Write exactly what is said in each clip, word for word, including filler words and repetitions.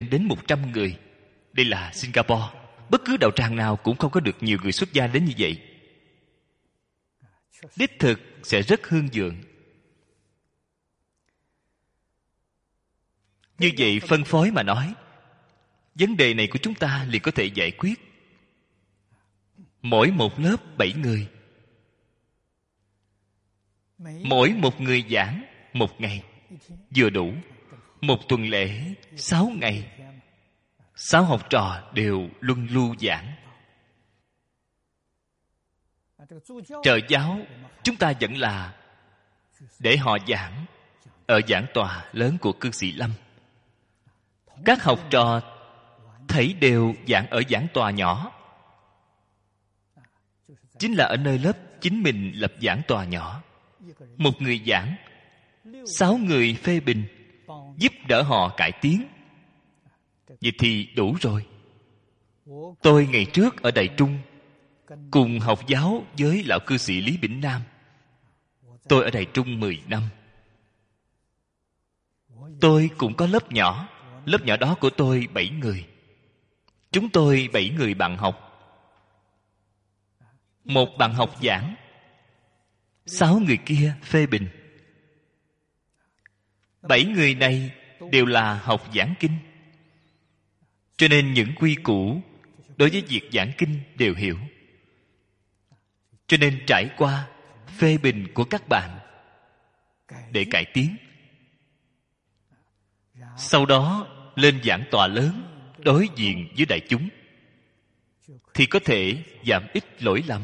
trăm đến một trăm người. Đây là Singapore. Bất cứ đạo tràng nào cũng không có được nhiều người xuất gia đến như vậy. Đích thực sẽ rất hương vượng. Như vậy phân phối mà nói, vấn đề này của chúng ta liền có thể giải quyết. Mỗi một lớp bảy người, mỗi một người giảng một ngày vừa đủ. Một tuần lễ sáu ngày, sáu học trò đều luân lưu giảng. Trợ giáo chúng ta vẫn là để họ giảng ở giảng tòa lớn của cư sĩ Lâm. Các học trò thảy đều giảng ở giảng tòa nhỏ, chính là ở nơi lớp chính mình lập giảng tòa nhỏ. Một người giảng, sáu người phê bình, giúp đỡ họ cải tiến. Vậy thì đủ rồi. Tôi ngày trước ở Đại Trung cùng học giáo với lão cư sĩ Lý Bỉnh Nam. Tôi ở Đại Trung mười năm. Tôi cũng có lớp nhỏ. Lớp nhỏ đó của tôi bảy người. Chúng tôi bảy người bạn học. Một bạn học giảng, sáu người kia phê bình. Bảy người này đều là học giảng kinh, cho nên những quy củ đối với việc giảng kinh đều hiểu. Cho nên trải qua phê bình của các bạn để cải tiến. Sau đó lên giảng tòa lớn đối diện với đại chúng, thì có thể giảm ít lỗi lầm.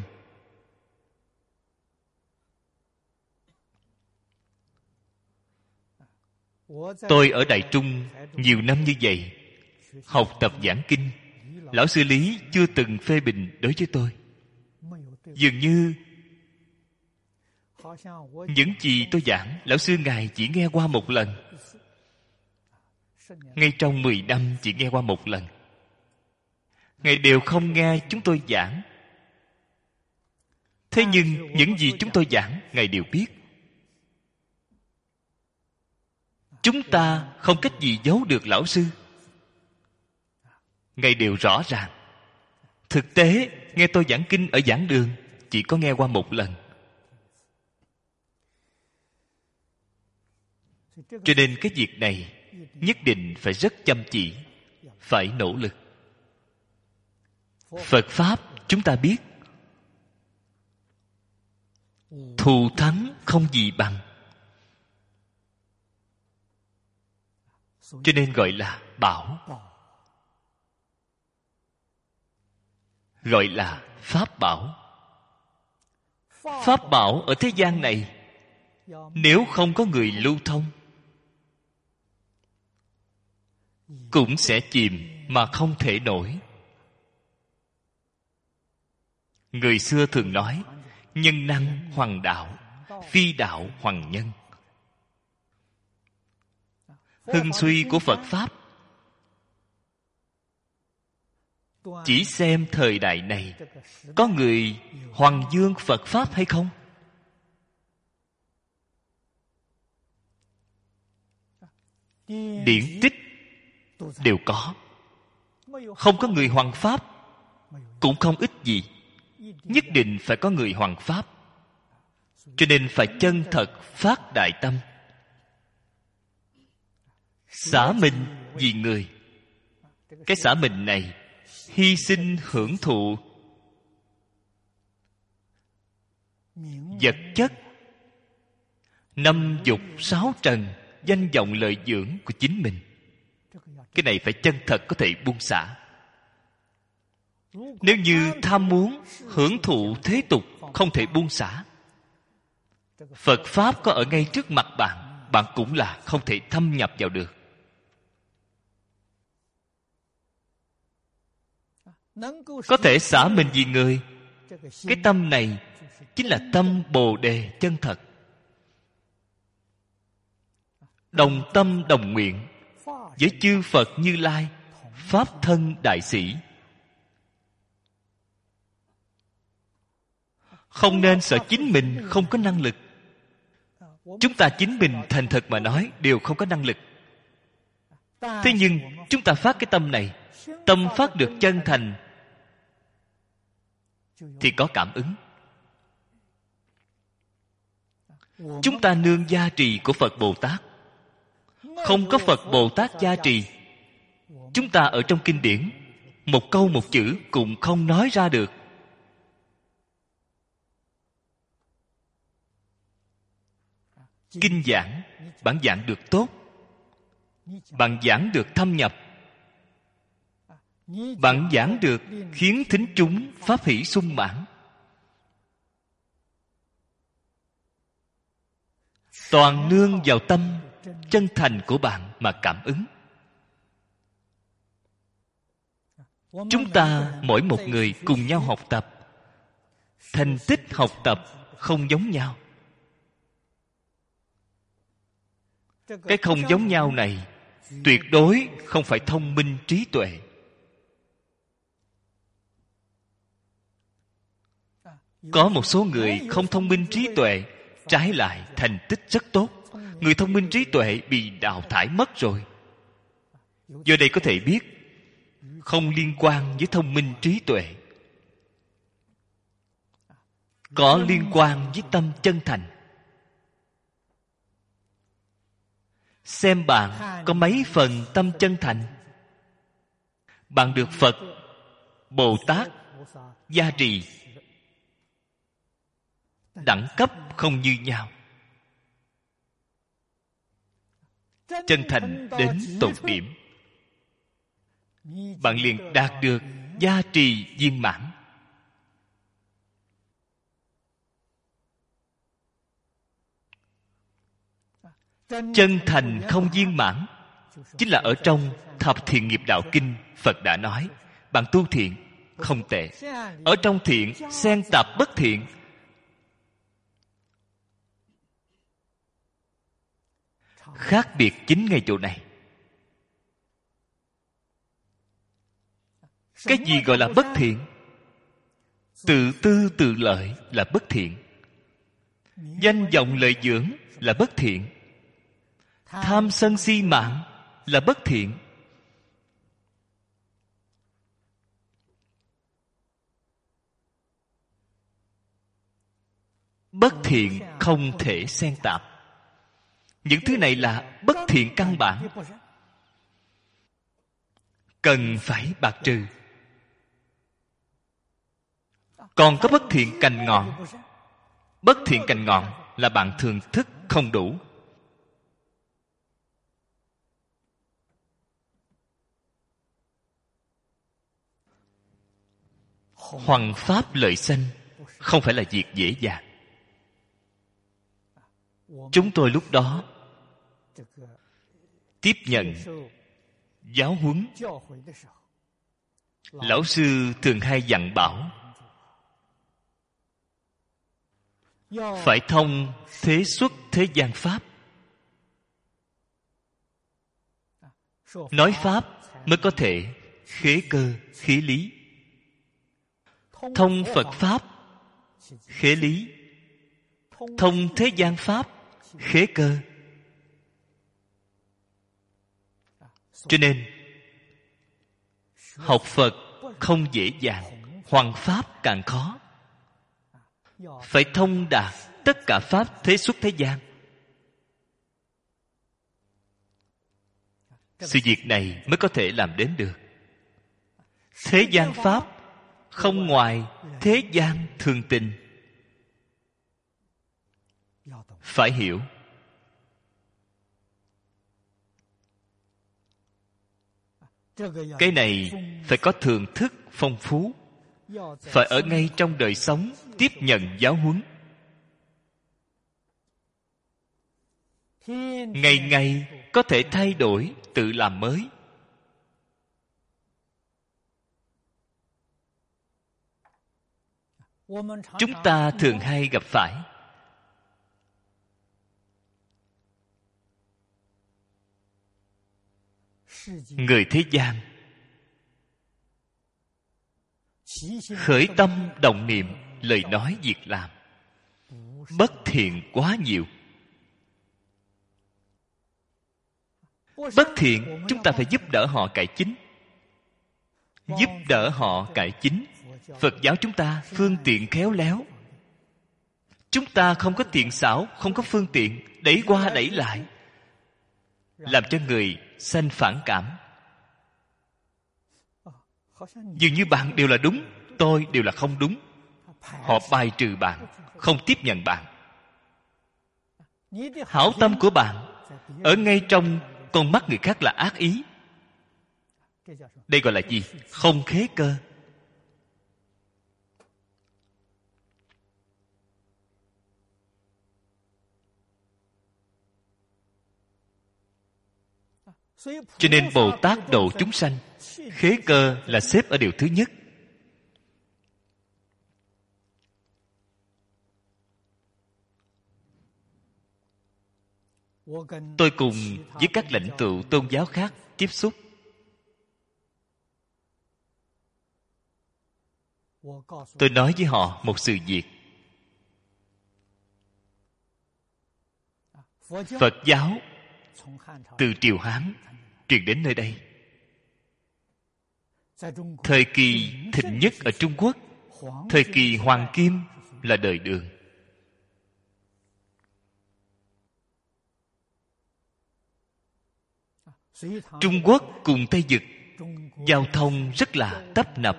Tôi ở Đại Trung nhiều năm như vậy, học tập giảng kinh, lão sư Lý chưa từng phê bình đối với tôi. Dường như những gì tôi giảng, lão sư ngài chỉ nghe qua một lần. Ngay trong mười năm chỉ nghe qua một lần. Ngài đều không nghe chúng tôi giảng. Thế nhưng những gì chúng tôi giảng, ngài đều biết. Chúng ta không cách gì giấu được lão sư. Ngài đều rõ ràng. Thực tế, nghe tôi giảng kinh ở giảng đường chỉ có nghe qua một lần. Cho nên cái việc này nhất định phải rất chăm chỉ, phải nỗ lực. Phật Pháp chúng ta biết, thù thắng không gì bằng. Cho nên gọi là bảo, gọi là pháp bảo. Pháp bảo ở thế gian này, nếu không có người lưu thông, cũng sẽ chìm mà không thể nổi. Người xưa thường nói, nhân năng hoằng đạo, phi đạo hoằng nhân. Hưng suy của Phật Pháp chỉ xem thời đại này có người hoằng dương Phật Pháp hay không. Điển tích đều có. Không có người hoằng Pháp cũng không ít gì. Nhất định phải có người hoằng Pháp. Cho nên phải chân thật phát đại tâm, xả mình vì người. Cái xả mình này hy sinh hưởng thụ vật chất, năm dục sáu trần, danh vọng lợi dưỡng của chính mình. Cái này phải chân thật có thể buông xả. Nếu như tham muốn hưởng thụ thế tục không thể buông xả, Phật Pháp có ở ngay trước mặt bạn, bạn cũng là không thể thâm nhập vào được. Có thể xả mình vì người, cái tâm này chính là tâm Bồ Đề chân thật, đồng tâm đồng nguyện với chư Phật Như Lai, Pháp thân đại sĩ. Không nên sợ chính mình không có năng lực. Chúng ta chính mình thành thật mà nói đều không có năng lực. Thế nhưng chúng ta phát cái tâm này, tâm phát được chân thành, thì có cảm ứng. Chúng ta nương gia trì của Phật Bồ Tát. Không có Phật Bồ Tát gia trì, chúng ta ở trong kinh điển một câu một chữ cũng không nói ra được. Kinh giảng, bạn giảng được tốt, bạn giảng được thâm nhập, bạn giảng được khiến thính chúng pháp hỷ sung mãn. Toàn nương vào tâm chân thành của bạn mà cảm ứng. Chúng ta mỗi một người cùng nhau học tập, thành tích học tập không giống nhau. Cái không giống nhau này tuyệt đối không phải thông minh trí tuệ. Có một số người không thông minh trí tuệ, trái lại thành tích rất tốt. Người thông minh trí tuệ bị đào thải mất rồi. Do đây có thể biết, không liên quan với thông minh trí tuệ, có liên quan với tâm chân thành. Xem bạn có mấy phần tâm chân thành. Bạn được Phật, Bồ Tát gia trì, đẳng cấp không như nhau. Chân thành đến tột điểm, bạn liền đạt được gia trì viên mãn. Chân thành không viên mãn chính là ở trong Thập Thiện Nghiệp Đạo Kinh, Phật đã nói bạn tu thiện không tệ, ở trong thiện xen tạp bất thiện. Khác biệt chính ngay chỗ này. Cái gì gọi là bất thiện? Tự tư tự lợi là bất thiện. Danh vọng lợi dưỡng là bất thiện. Tham sân si mạng là bất thiện. Bất thiện không thể xen tạp. Những thứ này là bất thiện căn bản, cần phải bạc trừ. Còn có bất thiện cành ngọn. Bất thiện cành ngọn là bạn thường thức không đủ. Hoằng pháp lợi sanh không phải là việc dễ dàng. Chúng tôi lúc đó tiếp nhận giáo huấn, lão sư thường hay dặn bảo phải thông thế xuất thế gian pháp. Nói pháp mới có thể khế cơ khế lý. Thông Phật pháp khế lý, thông thế gian pháp khế cơ. Cho nên học Phật không dễ dàng, hoằng pháp càng khó. Phải thông đạt tất cả pháp thế xuất thế gian. Sự việc này mới có thể làm đến được. Thế gian pháp không ngoài thế gian thường tình. Phải hiểu. Cái này phải có thưởng thức phong phú, phải ở ngay trong đời sống tiếp nhận giáo huấn. Ngày ngày có thể thay đổi, tự làm mới. Chúng ta thường hay gặp phải người thế gian khởi tâm động niệm, lời nói việc làm bất thiện quá nhiều. Bất thiện, chúng ta phải giúp đỡ họ cải chính. Giúp đỡ họ cải chính. Phật giáo chúng ta phương tiện khéo léo. Chúng ta không có tiện xảo, không có phương tiện, đẩy qua đẩy lại, làm cho người sanh phản cảm. Dường như bạn đều là đúng, tôi đều là không đúng. Họ bài trừ bạn, không tiếp nhận bạn. Hảo tâm của bạn ở ngay trong con mắt người khác là ác ý. Đây gọi là gì? Không khế cơ. Cho nên Bồ Tát độ chúng sanh, khế cơ là xếp ở điều thứ nhất. Tôi cùng với các lãnh tụ tôn giáo khác tiếp xúc. Tôi nói với họ một sự việc. Phật giáo từ triều Hán truyền đến nơi đây. Thời kỳ thịnh nhất ở Trung Quốc, thời kỳ hoàng kim là đời Đường. Trung Quốc cùng Tây Dực giao thông rất là tấp nập.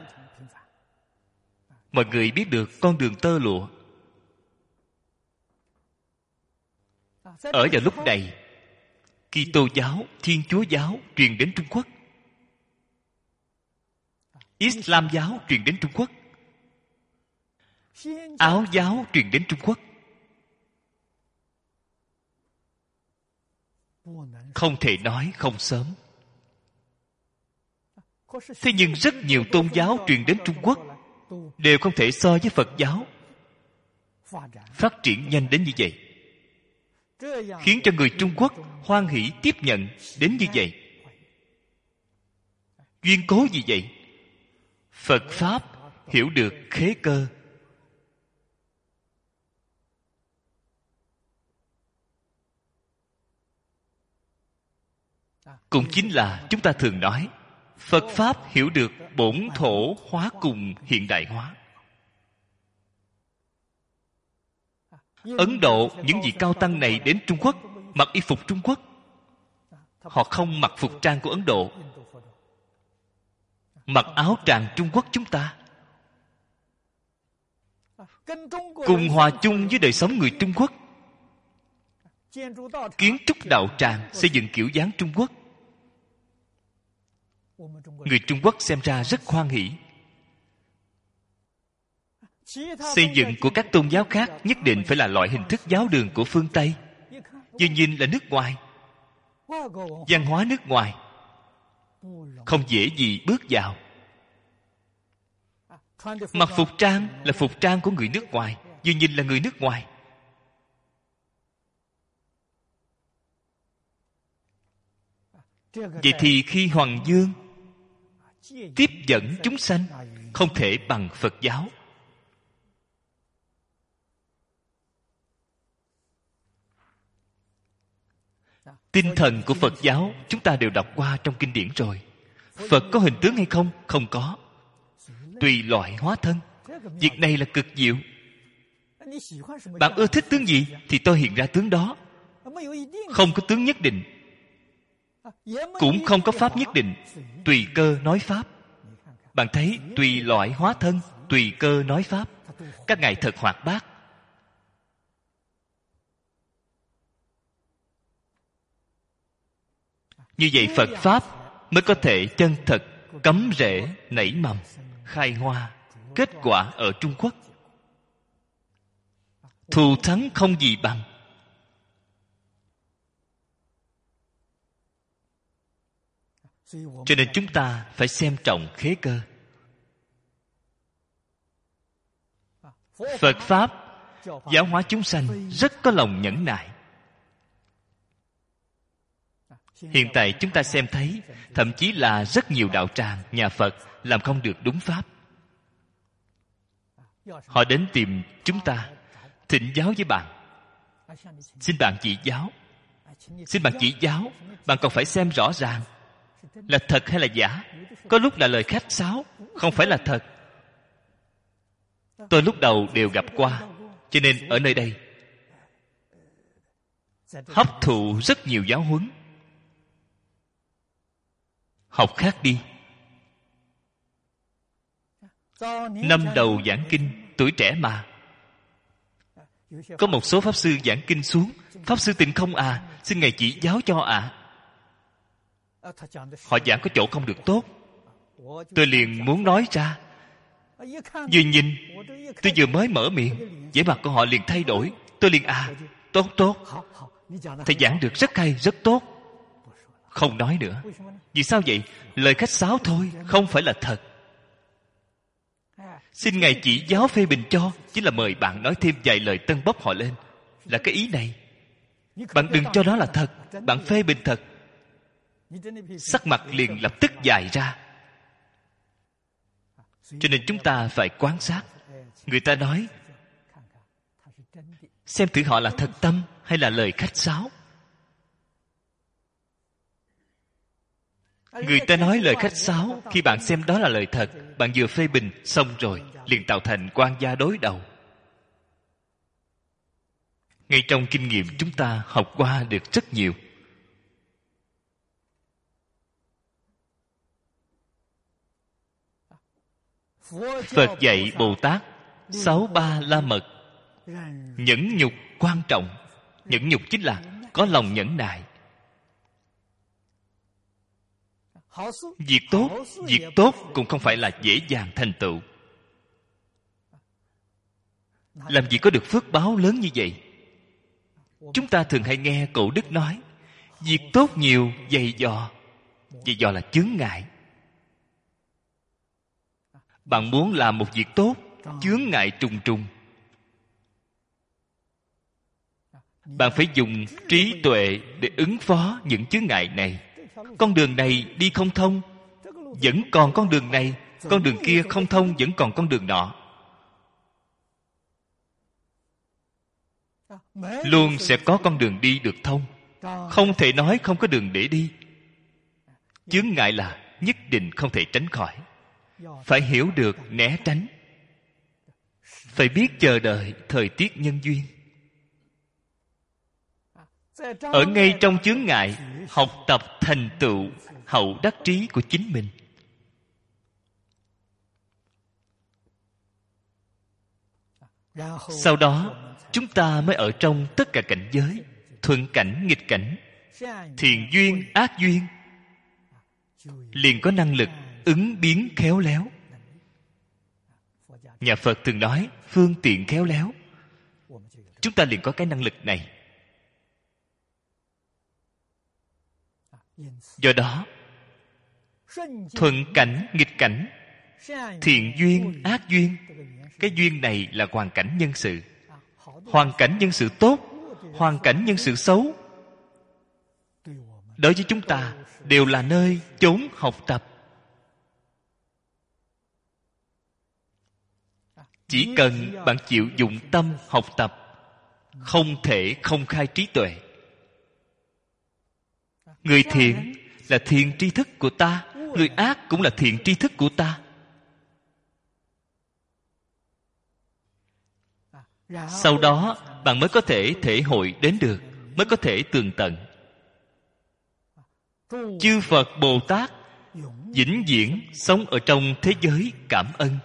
Mọi người biết được con đường tơ lụa. Ở vào lúc này, Kitô giáo, Thiên Chúa giáo truyền đến Trung Quốc. Islam giáo truyền đến Trung Quốc. Áo giáo truyền đến Trung Quốc. Không thể nói không sớm. Thế nhưng rất nhiều tôn giáo truyền đến Trung Quốc đều không thể so với Phật giáo phát triển nhanh đến như vậy, khiến cho người Trung Quốc hoan hỷ tiếp nhận đến như vậy. Duyên cố gì vậy? Phật Pháp hiểu được khế cơ. Cũng chính là chúng ta thường nói Phật Pháp hiểu được bổn thổ hóa cùng hiện đại hóa. Ấn Độ, những vị cao tăng này đến Trung Quốc mặc y phục Trung Quốc. Họ không mặc phục trang của Ấn Độ, mặc áo tràng Trung Quốc chúng ta, cùng hòa chung với đời sống người Trung Quốc. Kiến trúc đạo tràng xây dựng kiểu dáng Trung Quốc, người Trung Quốc xem ra rất hoan hỷ. Xây dựng của các tôn giáo khác nhất định phải là loại hình thức giáo đường của phương Tây. Vừa nhìn là nước ngoài, văn hóa nước ngoài, không dễ gì bước vào. Mặc phục trang là phục trang của người nước ngoài, vừa nhìn là người nước ngoài. Vậy thì khi Hoàng Dương tiếp dẫn chúng sanh, không thể bằng Phật giáo. Tinh thần của Phật giáo chúng ta đều đọc qua trong kinh điển rồi. Phật có hình tướng hay không? Không có. Tùy loại hóa thân. Việc này là cực diệu. Bạn ưa thích tướng gì thì tôi hiện ra tướng đó. Không có tướng nhất định, cũng không có pháp nhất định. Tùy cơ nói pháp. Bạn thấy tùy loại hóa thân, tùy cơ nói pháp. Các ngài thật hoạt bát. Như vậy Phật Pháp mới có thể chân thật cắm rễ nảy mầm, khai hoa, kết quả ở Trung Quốc. Thù thắng không gì bằng. Cho nên chúng ta phải xem trọng khế cơ. Phật Pháp giáo hóa chúng sanh rất có lòng nhẫn nại. Hiện tại chúng ta xem thấy, thậm chí là rất nhiều đạo tràng, nhà Phật làm không được đúng pháp. Họ đến tìm chúng ta, thỉnh giáo với bạn, xin bạn chỉ giáo. Xin bạn chỉ giáo. Bạn còn phải xem rõ ràng là thật hay là giả. Có lúc là lời khách sáo, không phải là thật. Tôi lúc đầu đều gặp qua, cho nên ở nơi đây hấp thụ rất nhiều giáo huấn. Học khác đi. Năm đầu giảng kinh, tuổi trẻ mà, có một số pháp sư giảng kinh xuống. Pháp sư Tịnh Không à, xin ngài chỉ giáo cho ạ. À. Họ giảng có chỗ không được tốt, tôi liền muốn nói ra. Vừa nhìn, tôi vừa mới mở miệng, vẻ mặt của họ liền thay đổi. Tôi liền à, tốt tốt, thầy giảng được rất hay, rất tốt. Không nói nữa. Vì sao vậy? Lời khách sáo thôi, không phải là thật. Xin ngài chỉ giáo phê bình cho, chính là mời bạn nói thêm vài lời tân bốc họ lên. Là cái ý này. Bạn đừng cho đó là thật, bạn phê bình thật. Sắc mặt liền lập tức dài ra. Cho nên chúng ta phải quan sát. Người ta nói, xem thử họ là thật tâm hay là lời khách sáo. Người ta nói lời khách sáo, khi bạn xem đó là lời thật, bạn vừa phê bình xong rồi liền tạo thành quan gia đối đầu. Ngay trong kinh nghiệm chúng ta học qua được rất nhiều. Phật dạy Bồ Tát sáu ba la mật. Nhẫn nhục quan trọng. Nhẫn nhục chính là có lòng nhẫn nại. Việc tốt, việc tốt cũng không phải là dễ dàng thành tựu. Làm gì có được phước báo lớn như vậy? Chúng ta thường hay nghe Cổ Đức nói, việc tốt nhiều dày dò. Dày dò là chướng ngại. Bạn muốn làm một việc tốt, chướng ngại trùng trùng. Bạn phải dùng trí tuệ để ứng phó những chướng ngại này. Con đường này đi không thông, vẫn còn con đường này. Con đường kia không thông, vẫn còn con đường nọ. Luôn sẽ có con đường đi được thông. Không thể nói không có đường để đi. Chướng ngại là nhất định không thể tránh khỏi. Phải hiểu được né tránh. Phải biết chờ đợi thời tiết nhân duyên. Ở ngay trong chướng ngại, học tập thành tựu hậu đắc trí của chính mình. Sau đó chúng ta mới ở trong tất cả cảnh giới, thuận cảnh nghịch cảnh, thiện duyên ác duyên, liền có năng lực ứng biến khéo léo. Nhà Phật thường nói phương tiện khéo léo. Chúng ta liền có cái năng lực này. Do đó, thuận cảnh nghịch cảnh, thiện duyên ác duyên, cái duyên này là hoàn cảnh nhân sự. Hoàn cảnh nhân sự tốt, hoàn cảnh nhân sự xấu, đối với chúng ta đều là nơi chốn học tập. Chỉ cần bạn chịu dụng tâm học tập, không thể không khai trí tuệ. Người thiện là thiện tri thức của ta, người ác cũng là thiện tri thức của ta. Sau đó bạn mới có thể thể hội đến được, mới có thể tường tận. Chư Phật Bồ Tát vĩnh viễn sống ở trong thế giới cảm ân.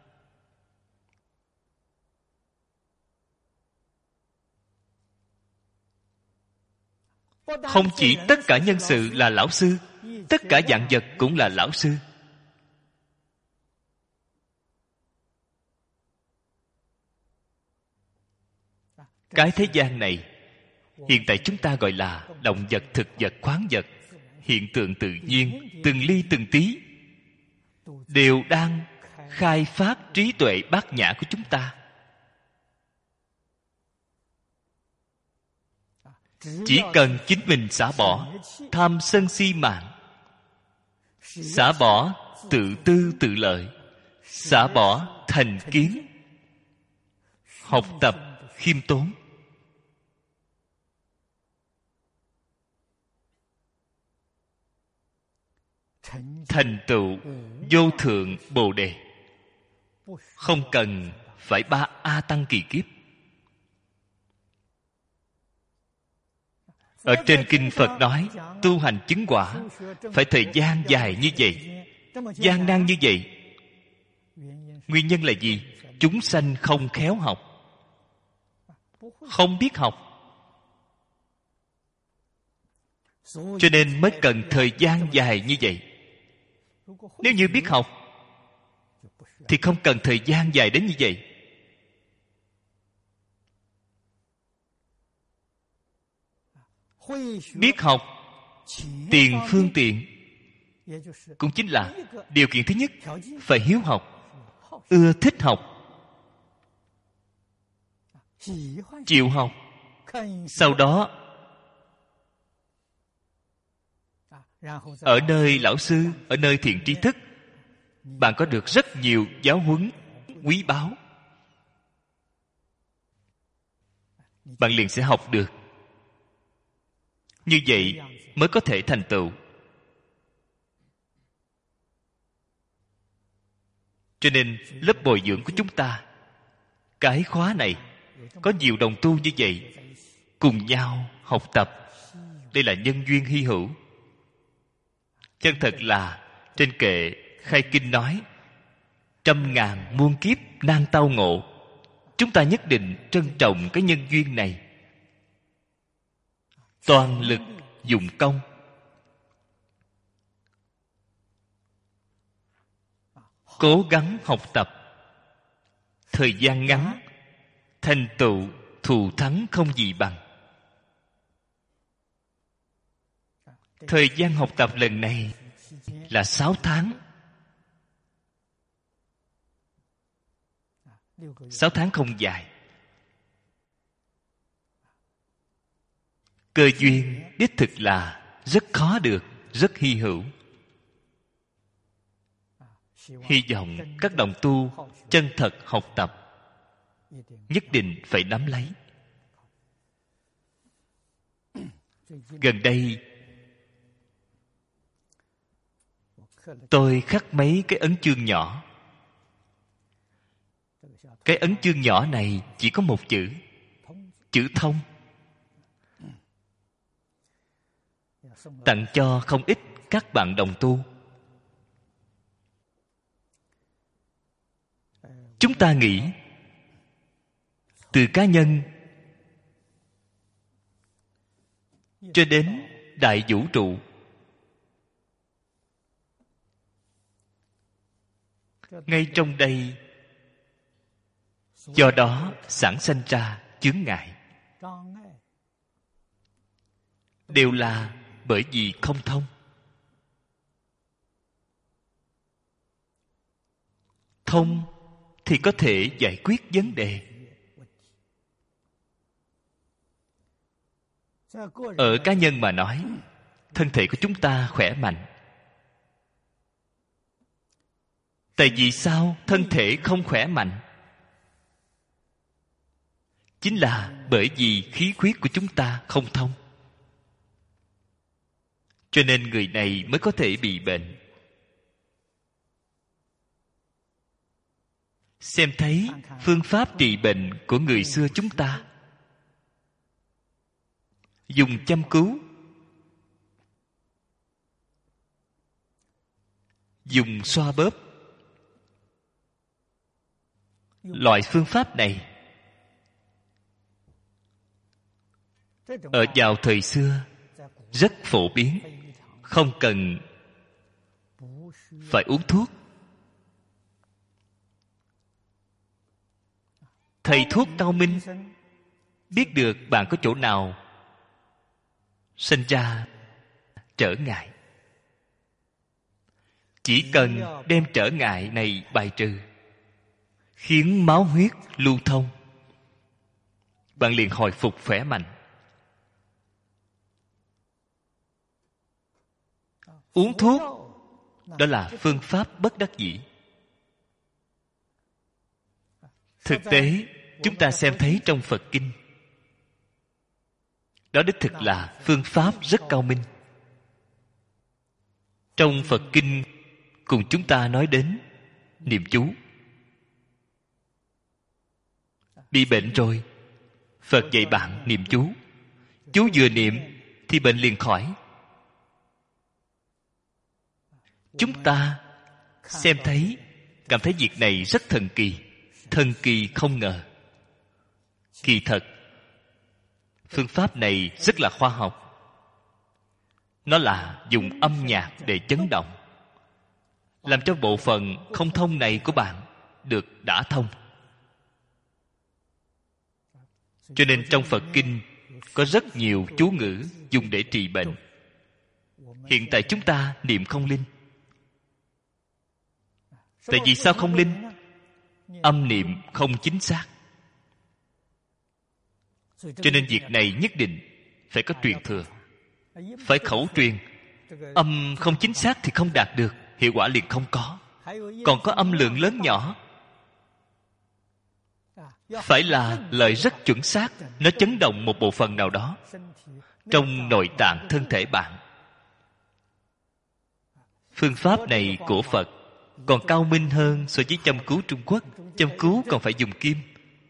Không chỉ tất cả nhân sự là lão sư, tất cả vạn vật cũng là lão sư. Cái thế gian này hiện tại chúng ta gọi là động vật, thực vật, khoáng vật, hiện tượng tự nhiên, từng ly từng tí đều đang khai phát trí tuệ bát nhã của chúng ta. Chỉ cần chính mình xả bỏ tham sân si mạng, xả bỏ tự tư tự lợi, xả bỏ thành kiến, học tập khiêm tốn, thành tựu vô thượng bồ đề. Không cần phải ba a tăng kỳ kiếp. Ở trên kinh Phật nói tu hành chứng quả phải thời gian dài như vậy, gian nan như vậy. Nguyên nhân là gì? Chúng sanh không khéo học, không biết học, cho nên mới cần thời gian dài như vậy. Nếu như biết học thì không cần thời gian dài đến như vậy. Biết học, tiền phương tiện cũng chính là điều kiện thứ nhất, phải hiếu học, ưa thích học, chịu học. Sau đó ở nơi lão sư, ở nơi thiện tri thức, bạn có được rất nhiều giáo huấn quý báu, bạn liền sẽ học được. Như vậy mới có thể thành tựu. Cho nên lớp bồi dưỡng của chúng ta, cái khóa này có nhiều đồng tu như vậy cùng nhau học tập. Đây là nhân duyên hy hữu. Chân thật là trên kệ khai kinh nói trăm ngàn muôn kiếp nan tao ngộ. Chúng ta nhất định trân trọng cái nhân duyên này, toàn lực dụng công. Cố gắng học tập. Thời gian ngắn, thành tựu thù thắng không gì bằng. Thời gian học tập lần này là sáu tháng. Sáu tháng không dài. Cơ duyên đích thực là rất khó được, rất hy hữu. Hy vọng các đồng tu chân thật học tập, nhất định phải nắm lấy. Gần đây tôi khắc mấy cái ấn chương nhỏ. Cái ấn chương nhỏ này chỉ có một chữ, chữ thông. Tặng cho không ít các bạn đồng tu. Chúng ta nghĩ từ cá nhân cho đến đại vũ trụ, ngay trong đây do đó sản sinh ra chướng ngại, đều là bởi vì không thông. Thông thì có thể giải quyết vấn đề. Ở cá nhân mà nói, thân thể của chúng ta khỏe mạnh. Tại vì sao thân thể không khỏe mạnh? Chính là bởi vì khí huyết của chúng ta không thông. Cho nên người này mới có thể bị bệnh. Xem thấy phương pháp trị bệnh của người xưa chúng ta, dùng châm cứu, dùng xoa bóp. Loại phương pháp này ở vào thời xưa rất phổ biến, không cần phải uống thuốc. Thầy thuốc cao minh biết được bạn có chỗ nào sinh ra trở ngại, chỉ cần đem trở ngại này bài trừ, khiến máu huyết lưu thông, bạn liền hồi phục khỏe mạnh. Uống thuốc đó là phương pháp bất đắc dĩ. Thực tế chúng ta xem thấy trong Phật kinh, đó đích thực là phương pháp rất cao minh. Trong Phật Kinh cùng chúng ta nói đến niệm chú. Bị bệnh rồi, Phật dạy bạn niệm chú. Chú vừa niệm thì bệnh liền khỏi. Chúng ta xem thấy, cảm thấy việc này rất thần kỳ. Thần kỳ không ngờ. Kỳ thật, phương pháp này rất là khoa học. Nó là dùng âm nhạc để chấn động, làm cho bộ phận không thông này của bạn được đả thông. Cho nên trong Phật Kinh có rất nhiều chú ngữ dùng để trị bệnh. Hiện tại chúng ta niệm không linh. Tại vì sao không linh? Âm niệm không chính xác. Cho nên việc này nhất định phải có truyền thừa, phải khẩu truyền. Âm không chính xác thì không đạt được, hiệu quả liền không có. Còn có âm lượng lớn nhỏ, phải là lời rất chuẩn xác, nó chấn động một bộ phận nào đó trong nội tạng thân thể bạn. Phương pháp này của Phật còn cao minh hơn so với châm cứu Trung Quốc. Châm cứu còn phải dùng kim,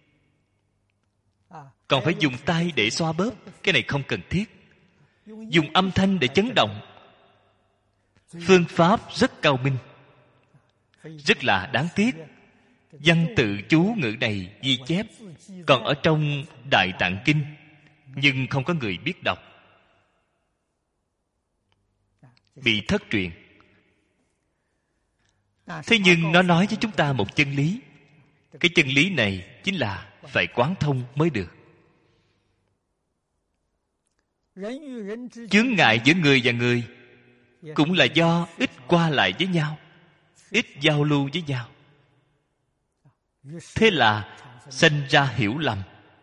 còn phải dùng tay để xoa bóp. Cái này không cần thiết. Dùng âm thanh để chấn động. Phương pháp rất cao minh, rất là đáng tiếc. Văn tự chú ngữ này ghi chép còn ở trong Đại Tạng Kinh, nhưng không có người biết đọc, bị thất truyền. Thế nhưng nó nói với chúng ta một chân lý. Cái chân lý này chính là phải quán thông mới được. Chướng ngại giữa người và người cũng là do ít qua lại với nhau, ít giao lưu với nhau. Thế là sinh ra hiểu lầm.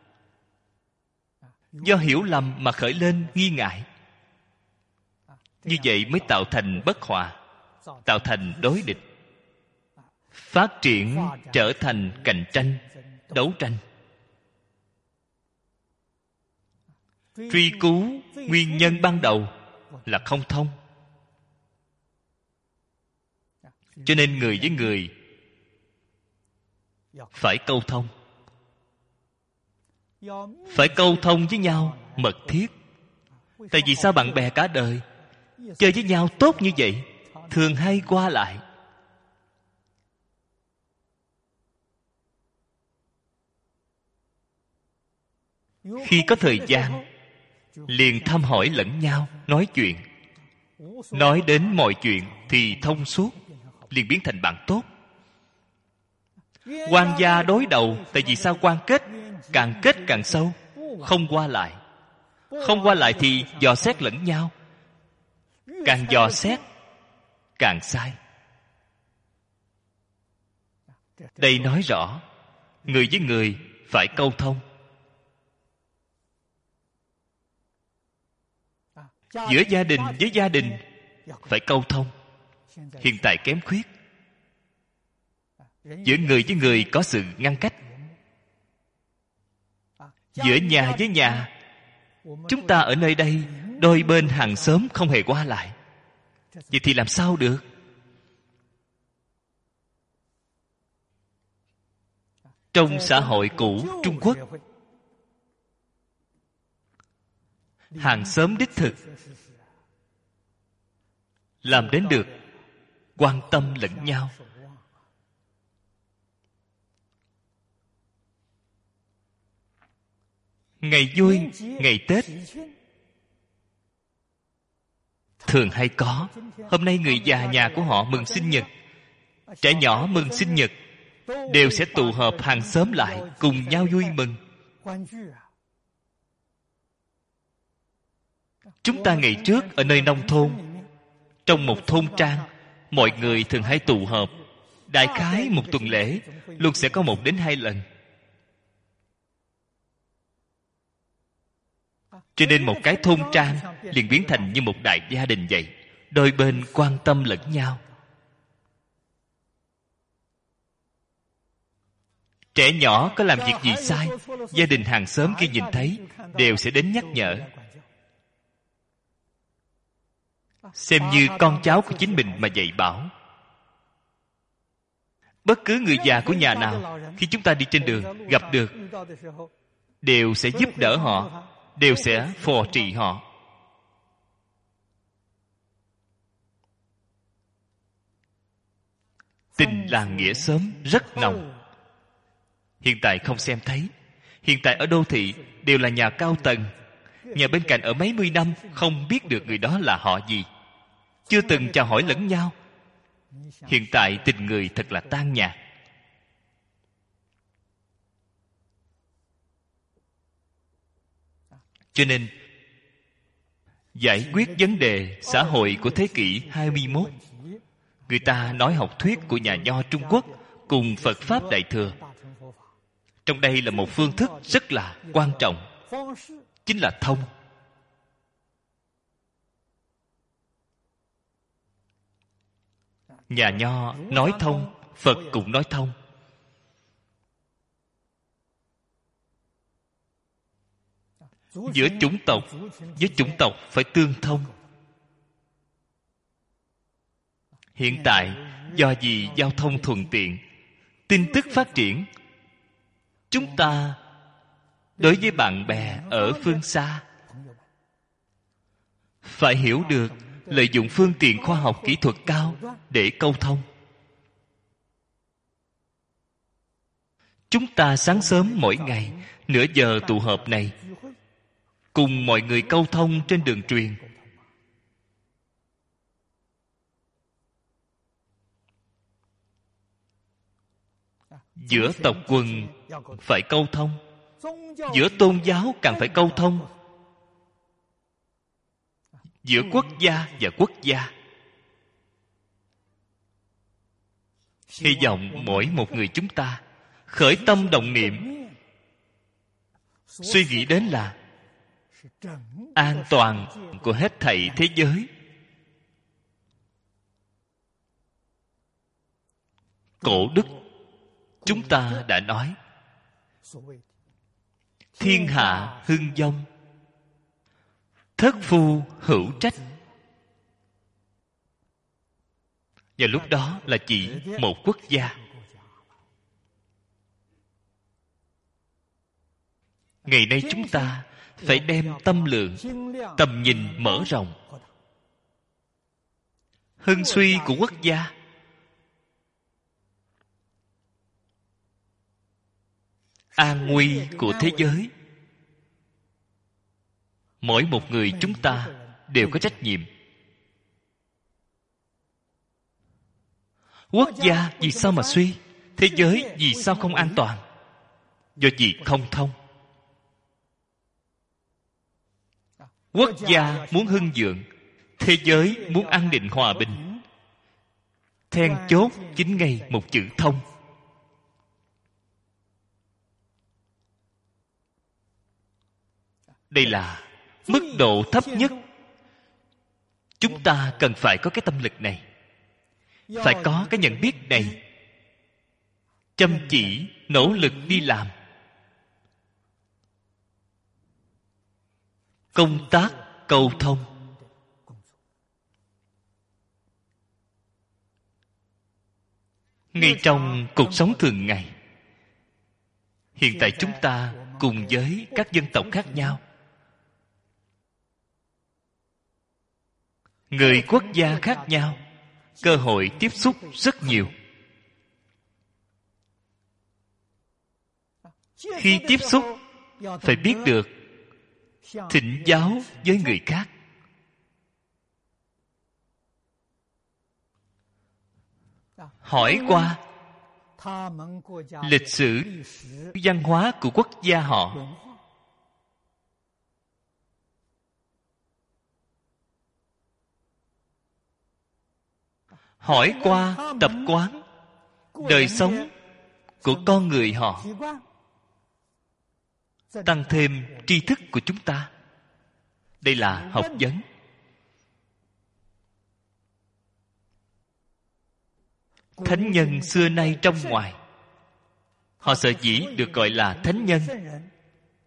Do hiểu lầm mà khởi lên nghi ngại. Như vậy mới tạo thành bất hòa, tạo thành đối địch, phát triển trở thành cạnh tranh, đấu tranh. Truy cứu nguyên nhân ban đầu là không thông. Cho nên người với người phải câu thông. Phải câu thông với nhau mật thiết. Tại vì sao bạn bè cả đời chơi với nhau tốt như vậy, thường hay qua lại. Khi có thời gian liền thăm hỏi lẫn nhau, nói chuyện. Nói đến mọi chuyện thì thông suốt, liền biến thành bạn tốt. Quan gia đối đầu. Tại vì sao? Quan kết càng kết càng sâu. Không qua lại. Không qua lại thì dò xét lẫn nhau. Càng dò xét càng sai. Đây nói rõ người với người phải câu thông. Giữa gia đình với gia đình phải câu thông. Hiện tại kém khuyết. Giữa người với người có sự ngăn cách. Giữa nhà với nhà, chúng ta ở nơi đây đôi bên hàng xóm không hề qua lại. Vậy thì làm sao được? Trong xã hội cũ Trung Quốc, hàng xóm đích thực làm đến được quan tâm lẫn nhau. Ngày vui, ngày Tết thường hay có. Hôm nay người già nhà của họ mừng sinh nhật, trẻ nhỏ mừng sinh nhật, đều sẽ tụ họp hàng xóm lại cùng nhau vui mừng. Chúng ta ngày trước ở nơi nông thôn, trong một thôn trang, mọi người thường hay tụ họp. Đại khái một tuần lễ luôn sẽ có một đến hai lần. Cho nên một cái thôn trang liền biến thành như một đại gia đình vậy. Đôi bên quan tâm lẫn nhau. Trẻ nhỏ có làm việc gì sai, gia đình hàng xóm kia nhìn thấy đều sẽ đến nhắc nhở. xem như con cháu của chính mình mà dạy bảo. Bất cứ người già của nhà nào, khi chúng ta đi trên đường gặp được, đều sẽ giúp đỡ họ, đều sẽ phò trì họ. Tình làng nghĩa xóm rất nồng. Hiện tại không xem thấy. Hiện tại ở đô thị đều là nhà cao tầng, nhà bên cạnh ở mấy mươi năm không biết được người đó là họ gì, chưa từng chào hỏi lẫn nhau. Hiện tại tình người thật là tan nhạt. Cho nên giải quyết vấn đề xã hội của thế kỷ hai mươi mốt, người ta nói học thuyết của nhà nho Trung Quốc cùng Phật Pháp Đại Thừa. Trong đây là một phương thức rất là quan trọng, chính là thông. Nhà nho nói thông, Phật cũng nói thông. Giữa chủng tộc với chủng tộc phải tương thông. Hiện tại do vì giao thông thuận tiện, tin tức phát triển, chúng ta đối với bạn bè ở phương xa phải hiểu được lợi dụng phương tiện khoa học kỹ thuật cao để câu thông. Chúng ta sáng sớm mỗi ngày nửa giờ tụ họp này, cùng mọi người câu thông trên đường truyền. Giữa tộc quần phải câu thông, giữa tôn giáo càng phải câu thông, giữa quốc gia và quốc gia. Hy vọng mỗi một người chúng ta khởi tâm động niệm, suy nghĩ đến là an toàn của hết thảy thế giới. Cổ đức chúng ta đã nói, thiên hạ hưng vong, thất phu hữu trách. Và lúc đó là chỉ một quốc gia. Ngày nay chúng ta phải đem tâm lượng, tầm nhìn mở rộng. Hưng suy của quốc gia, an nguy của thế giới, mỗi một người chúng ta đều có trách nhiệm. Quốc gia vì sao mà suy? Thế giới vì sao không an toàn? Do gì không thông. Quốc gia muốn hưng vượng, thế giới muốn an định hòa bình. Then chốt chính ngay một chữ thông. Đây là mức độ thấp nhất. Chúng ta cần phải có cái tâm lực này, phải có cái nhận biết này, chăm chỉ nỗ lực đi làm. Công tác cầu thông. Ngay trong cuộc sống thường ngày, hiện tại chúng ta cùng với các dân tộc khác nhau, người quốc gia khác nhau, cơ hội tiếp xúc rất nhiều. Khi tiếp xúc, phải biết được thỉnh giáo với người khác. Hỏi qua lịch sử, văn hóa của quốc gia họ. Hỏi qua tập quán, đời sống của con người họ, tăng thêm tri thức của chúng ta. Đây là học vấn. Thánh nhân xưa nay trong ngoài, họ sở dĩ được gọi là thánh nhân.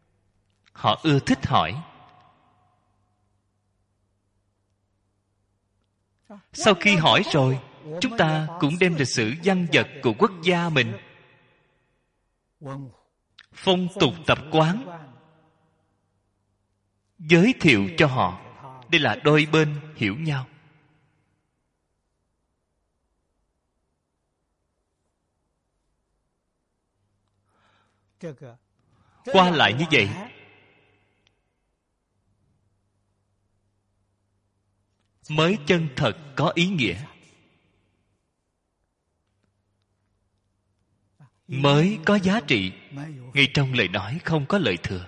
Họ ưa thích hỏi. Sau khi hỏi rồi, chúng ta cũng đem lịch sử văn vật của quốc gia mình, phong tục tập quán giới thiệu cho họ. Đây là đôi bên hiểu nhau. Qua lại như vậy, mới chân thật có ý nghĩa, mới có giá trị. Ngay trong lời nói không có lời thừa.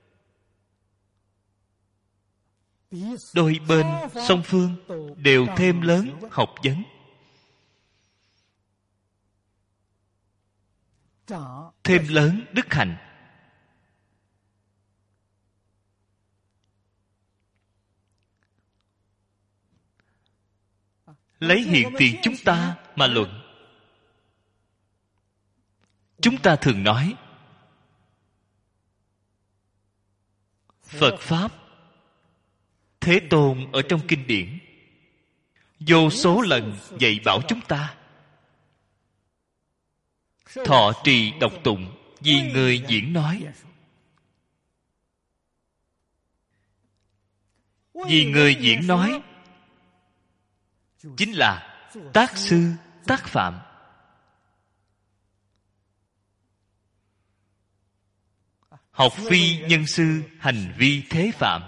Đôi bên song phương đều thêm lớn học vấn, thêm lớn đức hạnh. Lấy hiện tiền chúng ta mà luận. Chúng ta thường nói Phật Pháp, Thế Tôn ở trong kinh điển vô số lần dạy bảo chúng ta thọ trì đọc tụng, vì người diễn nói. Vì người diễn nói chính là tác sư tác phạm. Học phi nhân sư, hành vi thế phạm.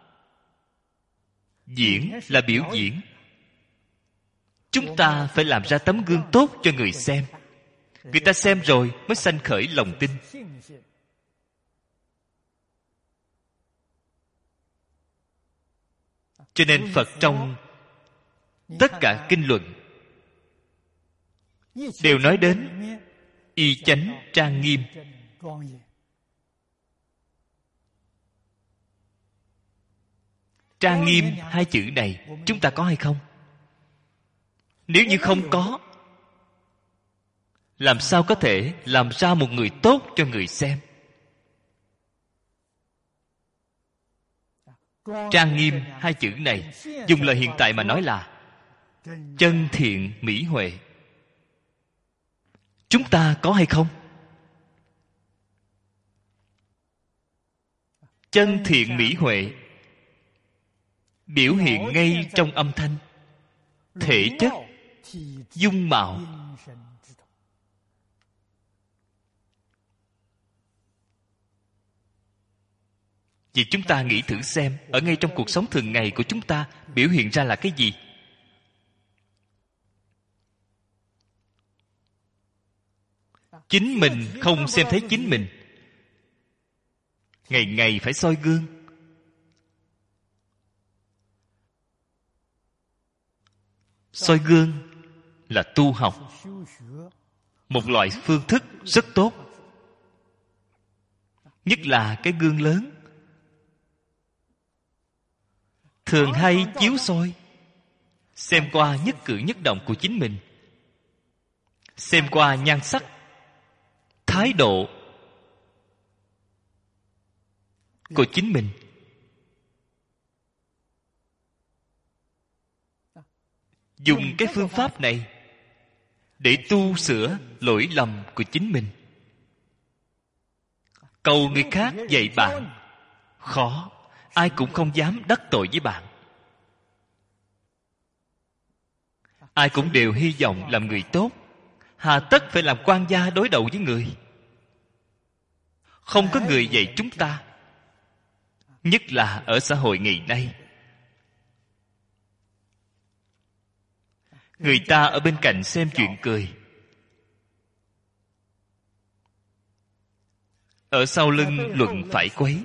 Diễn là biểu diễn. Chúng ta phải làm ra tấm gương tốt cho người xem. Người ta xem rồi mới sanh khởi lòng tin. Cho nên Phật trong tất cả kinh luận đều nói đến y chánh trang nghiêm. Trang nghiêm hai chữ này chúng ta có hay không? Nếu như không có, làm sao có thể làm ra một người tốt cho người xem? Trang nghiêm hai chữ này, dùng lời hiện tại mà nói là chân thiện mỹ huệ. Chúng ta có hay không? Chân thiện mỹ huệ biểu hiện ngay trong âm thanh, thể chất, dung mạo. Vì chúng ta nghĩ thử xem, ở ngay trong cuộc sống thường ngày của chúng ta biểu hiện ra là cái gì? Chính mình không xem thấy chính mình, ngày ngày phải soi gương. Soi gương là tu học, một loại phương thức rất tốt. Nhất là cái gương lớn, thường hay chiếu soi, xem qua nhất cử nhất động của chính mình, xem qua nhan sắc, thái độ của chính mình. Dùng cái phương pháp này để tu sửa lỗi lầm của chính mình. Cầu người khác dạy bạn khó, ai cũng không dám đắc tội với bạn. Ai cũng đều hy vọng làm người tốt, hà tất phải làm quan gia đối đầu với người. Không có người dạy chúng ta, nhất là ở xã hội ngày nay. Người ta ở bên cạnh xem chuyện cười, ở sau lưng luận phải quấy.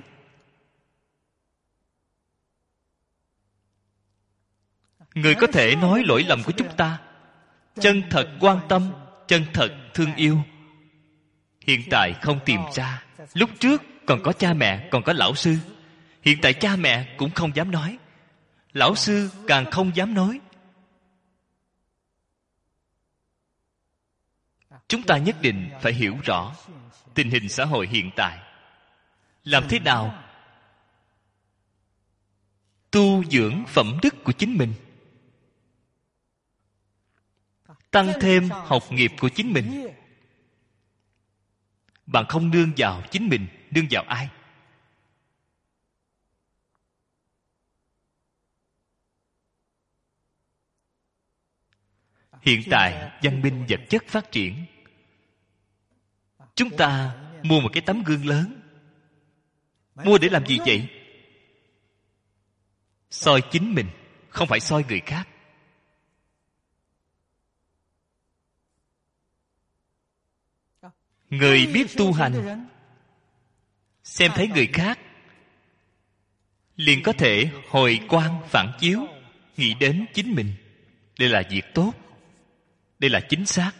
Người có thể nói lỗi lầm của chúng ta, chân thật quan tâm, chân thật thương yêu, hiện tại không tìm ra. Lúc trước còn có cha mẹ, còn có lão sư. Hiện tại cha mẹ cũng không dám nói, lão sư càng không dám nói. Chúng ta nhất định phải hiểu rõ tình hình xã hội hiện tại. Làm thế nào tu dưỡng phẩm đức của chính mình? tăng thêm học nghiệp của chính mình. Bạn không nương vào chính mình, nương vào ai? Hiện tại văn minh vật chất phát triển, chúng ta mua một cái tấm gương lớn. Mua để làm gì vậy? Soi chính mình, không phải soi người khác. Người biết tu hành, xem thấy người khác, liền có thể hồi quang phản chiếu, nghĩ đến chính mình. Đây là việc tốt, đây là chính xác.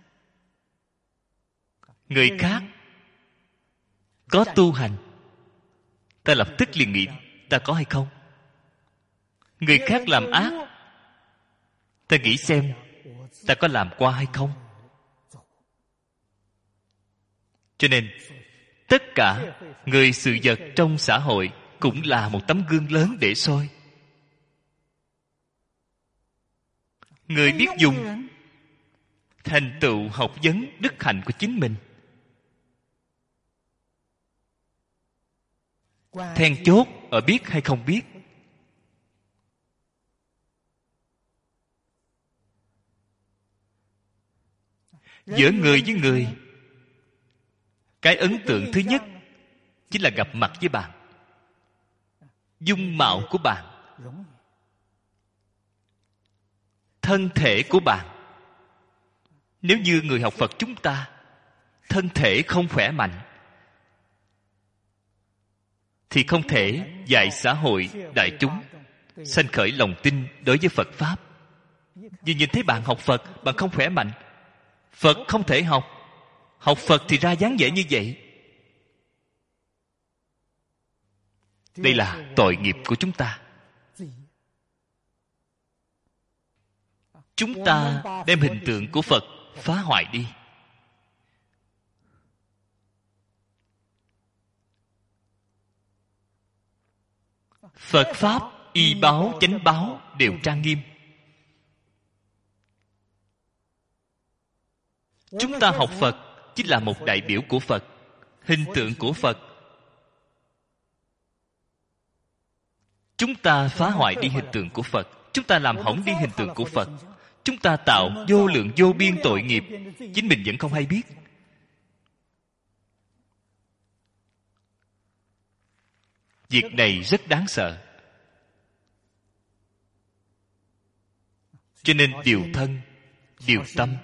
Người khác có tu hành, ta lập tức liền nghĩ ta có hay không. Người khác làm ác, ta nghĩ xem ta có làm qua hay không. Cho nên tất cả người sự vật trong xã hội cũng là một tấm gương lớn để soi. Người biết dùng, thành tựu học vấn đức hạnh của chính mình. Then chốt ở biết hay không biết. Giữa người với người, cái ấn tượng thứ nhất chính là gặp mặt với bạn, dung mạo của bạn, thân thể của bạn. Nếu như người học Phật chúng ta thân thể không khỏe mạnh, thì không thể dạy xã hội đại chúng sanh khởi lòng tin đối với Phật Pháp. Vì nhìn thấy bạn học Phật, bạn không khỏe mạnh, Phật không thể học. Học Phật thì ra dáng vẻ như vậy. Đây là tội nghiệp của chúng ta. Chúng ta đem hình tượng của Phật phá hoại đi. Phật Pháp, y báo, chánh báo đều trang nghiêm. Chúng ta học Phật chính là một đại biểu của Phật, hình tượng của Phật. Chúng ta phá hoại đi hình tượng của Phật, chúng ta làm hỏng đi hình tượng của Phật, chúng ta tạo vô lượng vô biên tội nghiệp, chính mình vẫn không hay biết. Việc này rất đáng sợ. Cho nên điều thân, điều tâm.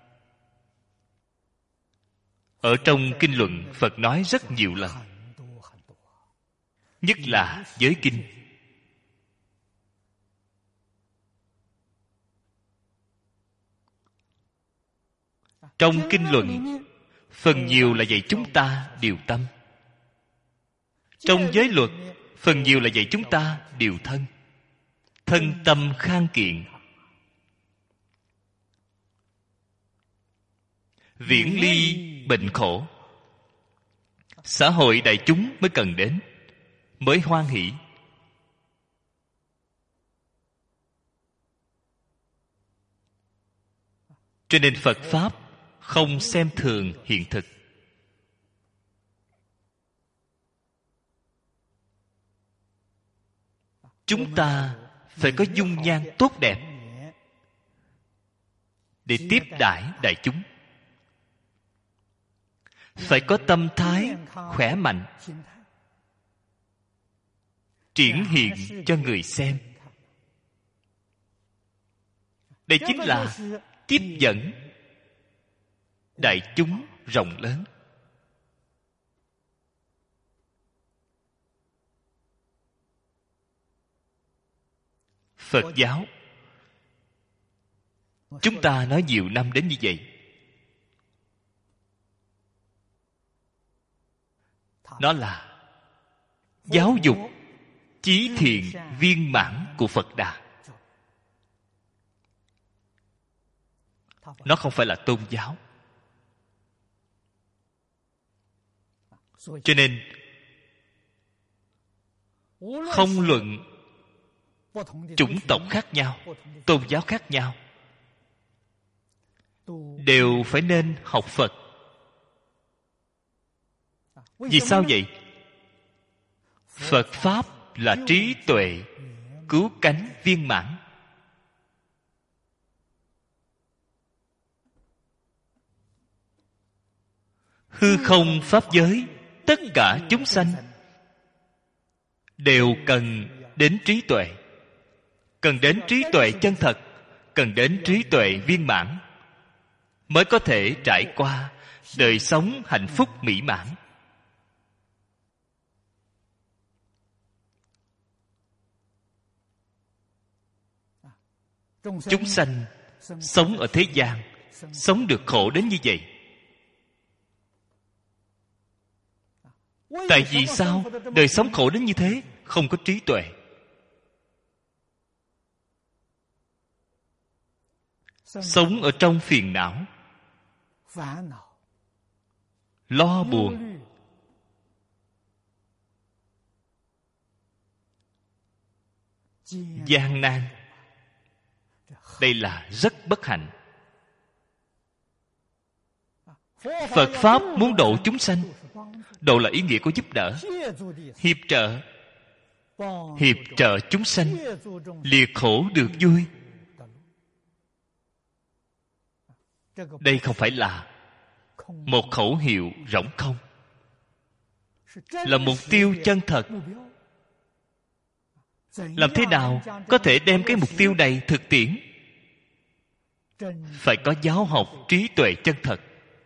Ở trong kinh luận, Phật nói rất nhiều lần, nhất là giới kinh. Trong kinh luận, phần nhiều là dạy chúng ta điều tâm. Trong giới luật, phần nhiều là dạy chúng ta điều thân. Thân tâm khang kiện, viễn ly bệnh khổ. Xã hội đại chúng mới cần đến, mới hoan hỷ. Cho nên Phật Pháp không xem thường hiện thực. Chúng ta phải có dung nhan tốt đẹp để tiếp đãi đại chúng. Phải có tâm thái khỏe mạnh, triển hiện cho người xem. Đây chính là tiếp dẫn đại chúng rộng lớn. Phật giáo chúng ta nói nhiều năm đến như vậy, nó là giáo dục chí thiện viên mãn của Phật Đà. Nó không phải là tôn giáo. Cho nên không luận chủng tộc khác nhau, tôn giáo khác nhau, đều phải nên học Phật. Vì sao vậy? Phật Pháp là trí tuệ cứu cánh viên mãn. Hư không pháp giới, tất cả chúng sanh đều cần đến trí tuệ, cần đến trí tuệ chân thật, cần đến trí tuệ viên mãn, mới có thể trải qua đời sống hạnh phúc mỹ mãn. Chúng sanh sống ở thế gian, sống được khổ đến như vậy. Tại vì sao đời sống khổ đến như thế? Không có trí tuệ. Sống ở trong phiền não, lo buồn, gian nan. Đây là rất bất hạnh. Phật Pháp muốn độ chúng sanh. Độ là ý nghĩa của giúp đỡ, hiệp trợ. Hiệp trợ chúng sanh liệt khổ được vui. Đây không phải là một khẩu hiệu rỗng không, là mục tiêu chân thật. Làm thế nào có thể đem cái mục tiêu này thực tiễn? Phải có giáo học trí tuệ chân thật.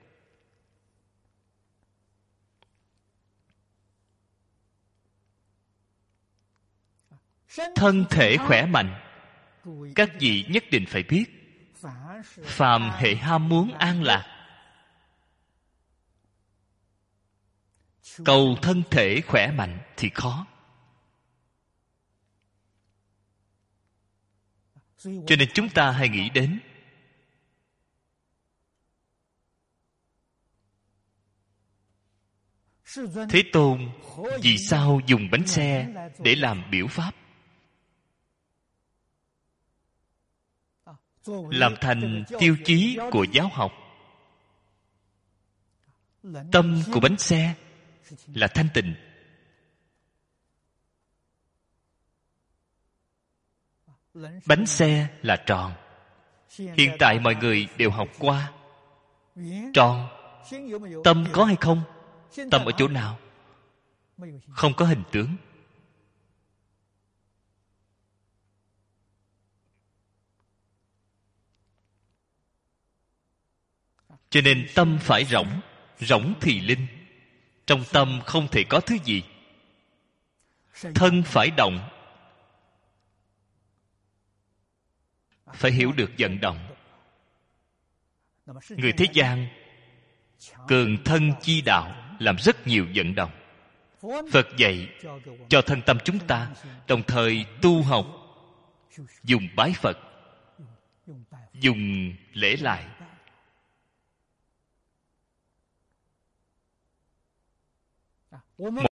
Thân thể khỏe mạnh, các vị nhất định phải biết, phàm hệ ham muốn an lạc, cầu thân thể khỏe mạnh thì khó. Cho nên chúng ta hãy nghĩ đến Thế Tôn vì sao dùng bánh xe để làm biểu pháp, làm thành tiêu chí của giáo học. Tâm của bánh xe là thanh tịnh. Bánh xe là tròn. Hiện tại mọi người đều học qua. Tròn, tâm có hay không? Tâm ở chỗ nào? Không có hình tướng. Cho nên tâm phải rỗng. Rỗng thì linh. Trong tâm không thể có thứ gì. Thân phải động. Phải hiểu được vận động. Người thế gian cường thân chi đạo, làm rất nhiều vận động. Phật dạy cho thân tâm chúng ta, đồng thời tu học, dùng bái Phật, dùng lễ lại. Một